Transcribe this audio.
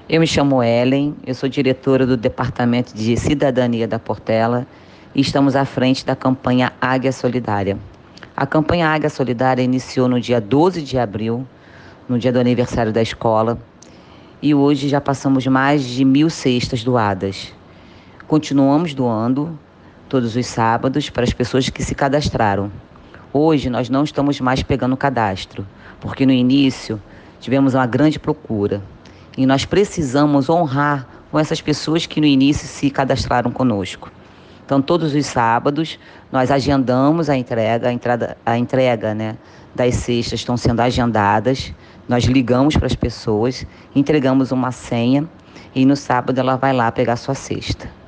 Eu me chamo Ellen, eu sou diretora do Departamento de Cidadania da Portela e estamos à frente da campanha Águia Solidária. A campanha Águia Solidária iniciou no dia 12 de abril, no dia do aniversário da escola, e hoje já passamos mais de 1.000 cestas doadas. Continuamos doando todos os sábados para as pessoas que se cadastraram. Hoje nós não estamos mais pegando cadastro, porque no início tivemos uma grande procura. E nós precisamos honrar com essas pessoas que no início se cadastraram conosco. Então, todos os sábados, nós agendamos a entrega, né, das cestas estão sendo agendadas. Nós ligamos para as pessoas, entregamos uma senha e no sábado ela vai lá pegar sua cesta.